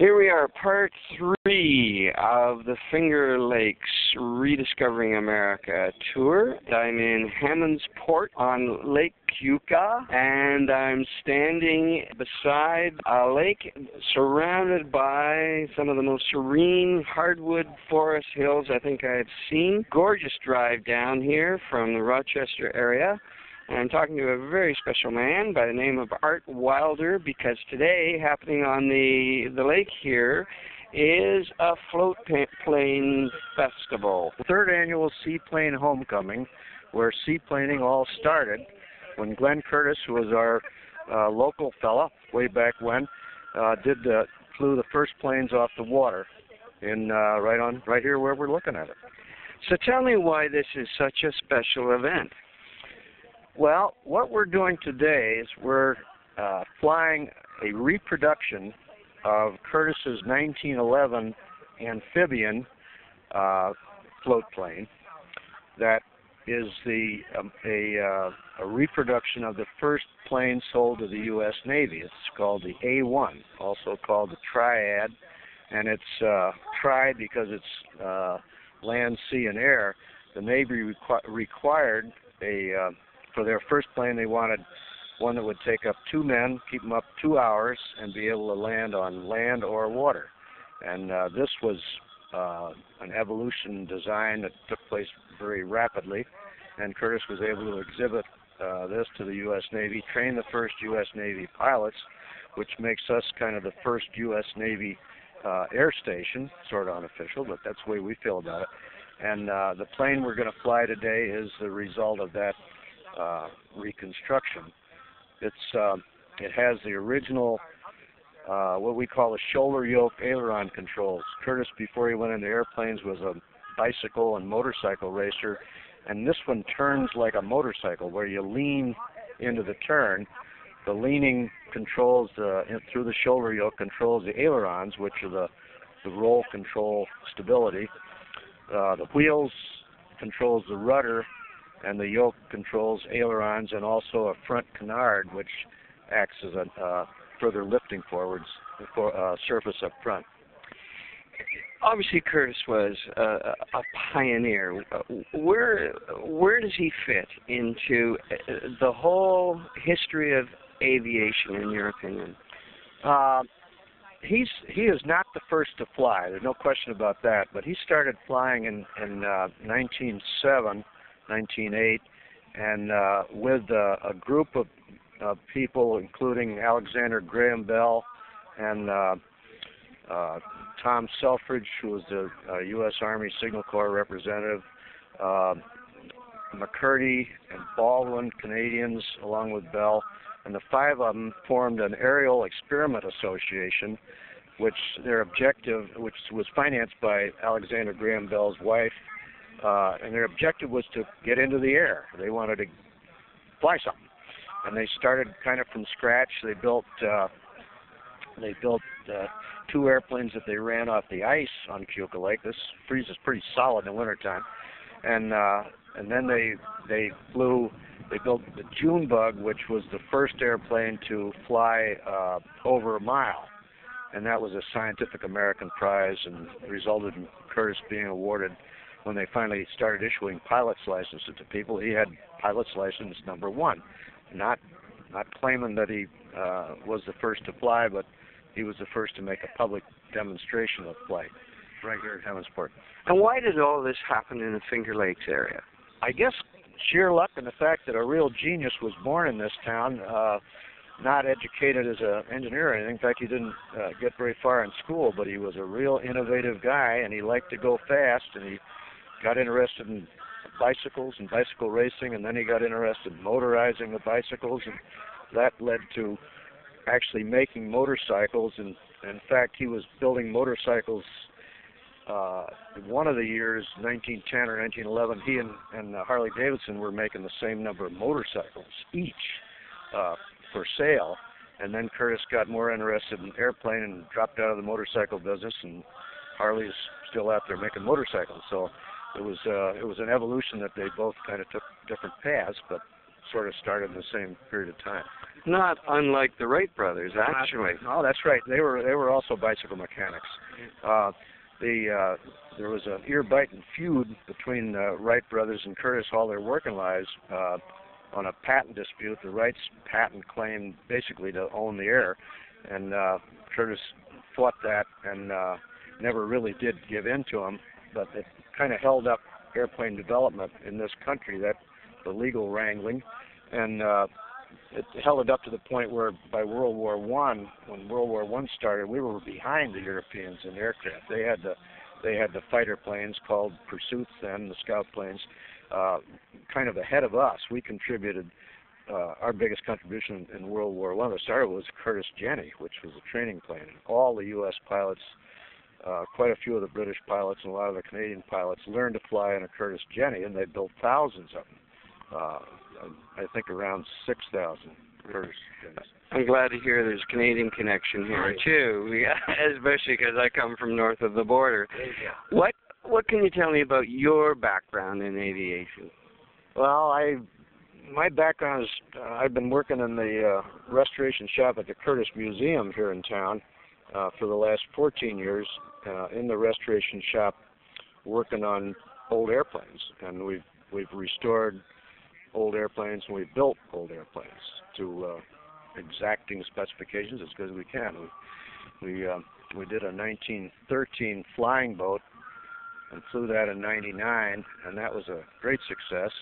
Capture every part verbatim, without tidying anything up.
Here we are, part three of the Finger Lakes Rediscovering America tour. I'm in Hammondsport on Lake Keuka, and I'm standing beside a lake surrounded by some of the most serene hardwood forest hills I think I've seen. Gorgeous drive down here from the Rochester area. I'm talking to a very special man by the name of Art Wilder, because today, happening on the, the lake here, is a float plane festival. The third annual Seaplane Homecoming, where seaplaning all started when Glenn Curtis, who was our uh, local fella way back when, uh, did uh, flew the first planes off the water in uh, right on right here where we're looking at it. So tell me why this is such a special event. Well, what we're doing today is we're uh, flying a reproduction of Curtis's nineteen eleven amphibian uh, float plane that is the um, a, uh, a reproduction of the first plane sold to the U S Navy. It's called the A one, also called the Triad, and it's uh, Tri because it's uh, land, sea, and air. The Navy requ required a uh, For their first plane, they wanted one that would take up two men, keep them up two hours, and be able to land on land or water. And uh, this was uh, an evolution design that took place very rapidly, and Curtis was able to exhibit uh, this to the U S Navy, train the first U S Navy pilots, which makes us kind of the first U S Navy uh, air station, sort of unofficial, but that's the way we feel about it. And uh, the plane we're going to fly today is the result of that Uh, reconstruction. It's uh, it has the original uh, what we call the shoulder yoke aileron controls. Curtis, before he went into airplanes, was a bicycle and motorcycle racer, and this one turns like a motorcycle, where you lean into the turn. The leaning controls the in, through the shoulder yoke controls the ailerons, which are the the roll control stability. Uh, the wheels controls the rudder, and the yoke controls ailerons and also a front canard, which acts as a uh, further lifting forwards for uh, surface up front. Obviously, Curtis was uh, a pioneer. Where where does he fit into the whole history of aviation, in your opinion? Uh, he's he is not the first to fly. There's no question about that. But he started flying in in uh, nineteen oh seven. nineteen oh eight, and uh, with uh, a group of uh, people, including Alexander Graham Bell and uh, uh, Tom Selfridge, who was the uh, U S Army Signal Corps representative, uh, McCurdy and Baldwin, Canadians, along with Bell, and the five of them formed an Aerial Experiment Association, which their objective, which was financed by Alexander Graham Bell's wife, Uh, and their objective was to get into the air. They wanted to fly something, and they started kind of from scratch. They built uh, they built uh, two airplanes that they ran off the ice on Keuka Lake. This freezes pretty solid in the wintertime, and uh, and then they they flew. They built the Junebug, which was the first airplane to fly uh, over a mile, and that was a Scientific American prize, and resulted in Curtis being awarded. When they finally started issuing pilot's licenses to people, he had pilot's license number one. Not not claiming that he uh, was the first to fly, but he was the first to make a public demonstration of flight right here at Hammondsport. And why did all this happen in the Finger Lakes area? I guess sheer luck and the fact that a real genius was born in this town, uh, not educated as an engineer or anything. In fact, he didn't uh, get very far in school, but he was a real innovative guy, and he liked to go fast, and he got interested in bicycles and bicycle racing, and then he got interested in motorizing the bicycles, and that led to actually making motorcycles. And in fact, he was building motorcycles uh, one of the years, nineteen ten or nineteen eleven, he and, and uh, Harley Davidson were making the same number of motorcycles each uh, for sale. And then Curtis got more interested in airplane and dropped out of the motorcycle business, and Harley's still out there making motorcycles. So It was uh, it was an evolution that they both kind of took different paths, but sort of started in the same period of time. Not unlike the Wright brothers, actually. No, that's right. They were they were also bicycle mechanics. Uh, the uh, there was an ear-biting feud between the Wright brothers and Curtis all their working lives uh, on a patent dispute. The Wrights' patent claimed basically to own the air, and uh, Curtis fought that and uh, never really did give in to him. But it kind of held up airplane development in this country, that the legal wrangling, and uh, it held it up to the point where by World War One, when World War One started, we were behind the Europeans in aircraft. They had the they had the fighter planes called Pursuits then, the scout planes, uh, kind of ahead of us. We contributed uh, our biggest contribution in World War One. The starter was Curtis Jenny, which was a training plane. All the U S pilots, uh, quite a few of the British pilots, and a lot of the Canadian pilots learned to fly in a Curtis Jenny, and they built thousands of them. Uh, I think around six thousand Curtis Jennys. I'm glad to hear there's a Canadian connection here too, yeah, especially because I come from north of the border. What What can you tell me about your background in aviation? Well, I my background is uh, I've been working in the uh, restoration shop at the Curtis Museum here in town uh, for the last fourteen years. Uh, in the restoration shop, working on old airplanes, and we've we've restored old airplanes, and we've built old airplanes to uh, exacting specifications as good as we can. We we, uh, we did a nineteen thirteen flying boat and flew that in ninety-nine, and that was a great success.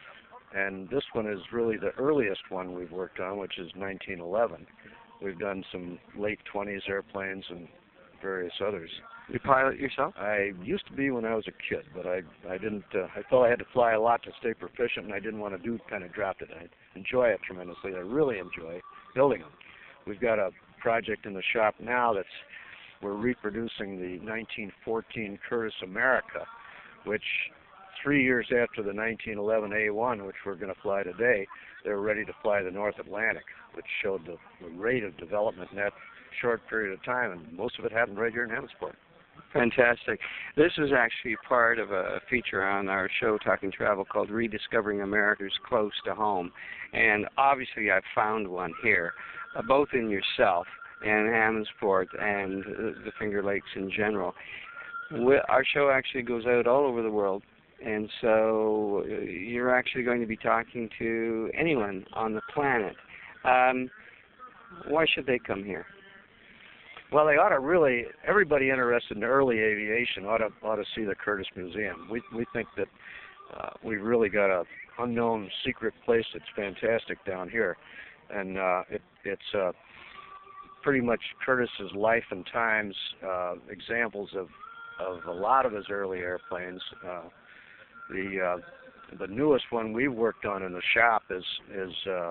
And this one is really the earliest one we've worked on, which is nineteen eleven. We've done some late twenties airplanes and various others. You pilot yourself? I used to be when I was a kid, but I I didn't. Uh, I felt I had to fly a lot to stay proficient, and I didn't want to do kind of dropped it. I enjoy it tremendously. I really enjoy building them. We've got a project in the shop now that's we're reproducing the nineteen fourteen Curtis America, which three years after the nineteen eleven A one, which we're going to fly today, they were ready to fly the North Atlantic, which showed the, the rate of development in that short period of time, and most of it happened right here in Hammondsport. Fantastic. This is actually part of a feature on our show, Talking Travel, called Rediscovering America's Close to Home. And obviously I've found one here, uh, both in yourself and Hammondsport and uh, the Finger Lakes in general. We, our show actually goes out all over the world, and so uh, you're actually going to be talking to anyone on the planet. Um, why should they come here? Well, they ought to really, everybody interested in early aviation ought to, ought to see the Curtis Museum. We we think that uh, we've really got a unknown secret place that's fantastic down here. And uh, it, it's uh, pretty much Curtis's life and times, uh, examples of, of a lot of his early airplanes. Uh, the uh, the newest one we've worked on in the shop is, is uh, a,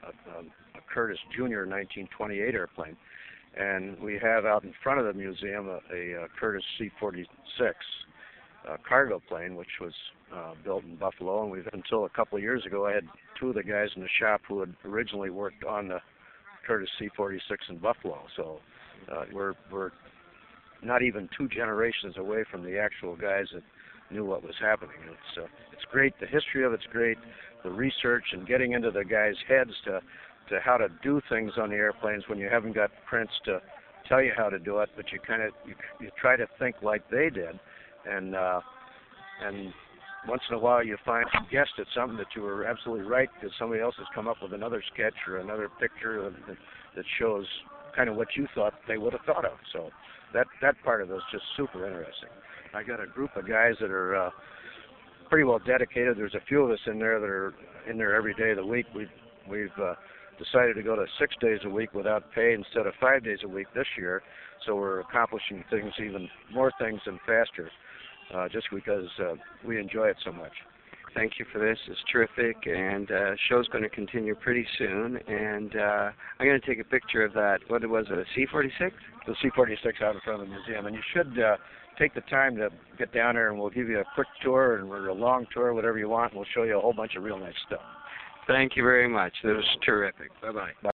a Curtis Junior nineteen twenty-eight airplane. And we have out in front of the museum a, a, a Curtis C forty-six uh, cargo plane, which was uh, built in Buffalo. And we've until a couple of years ago, I had two of the guys in the shop who had originally worked on the Curtis C forty-six in Buffalo. So uh, we're we're not even two generations away from the actual guys that knew what was happening. It's uh, it's great. The history of it's great. The research and getting into the guys' heads to. to how to do things on the airplanes when you haven't got prints to tell you how to do it, but you kind of you, you try to think like they did, and uh, and once in a while you find you guessed at something that you were absolutely right because somebody else has come up with another sketch or another picture that, that shows kind of what you thought they would have thought of. So that that part of it is just super interesting. I got a group of guys that are uh, pretty well dedicated. There's a few of us in there that are in there every day of the week. We've we've uh, decided to go to six days a week without pay instead of five days a week this year, so we're accomplishing things, even more things and faster, uh, just because uh, we enjoy it so much. Thank you for this. It's terrific, and uh, show's going to continue pretty soon, and uh, I'm going to take a picture of that. What was it, a C forty-six? The C forty-six out in front of the museum, and you should uh, take the time to get down there, and we'll give you a quick tour and or a long tour, whatever you want, and we'll show you a whole bunch of real nice stuff. Thank you very much. That was terrific. Bye-bye.